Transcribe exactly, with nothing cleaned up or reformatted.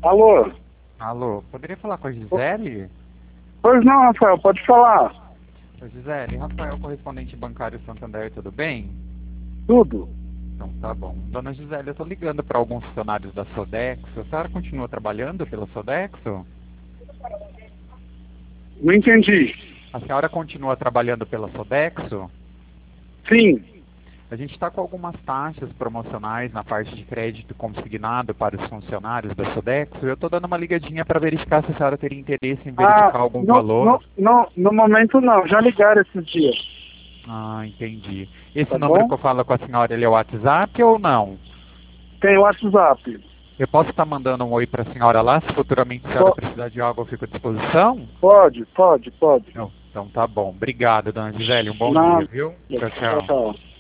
Alô? Alô, poderia falar com a Gisele? Pois não, Rafael, pode falar. Ô, Gisele, Rafael, correspondente bancário Santander, tudo bem? Tudo. Então tá bom. Dona Gisele, eu tô ligando para alguns funcionários da Sodexo. A senhora continua trabalhando pela Sodexo? Não entendi. A senhora continua trabalhando pela Sodexo? Sim. A gente está com algumas taxas promocionais na parte de crédito consignado para os funcionários da Sodexo. Eu estou dando uma ligadinha para verificar se a senhora teria interesse em Ah, verificar algum no, valor. no, no, no momento não. Já ligaram esses dias. Ah, entendi. Esse Tá número que bom? eu falo com a senhora, ele é o WhatsApp ou não? Tem o WhatsApp. Eu posso estar mandando um oi para a senhora lá, se futuramente a senhora Po- precisar de algo, eu fico à disposição? Pode, pode, pode. Não. Então tá bom. Obrigado, dona Gisele. Um bom dia, Nada. viu? Tchau, Tchau, tchau. tchau.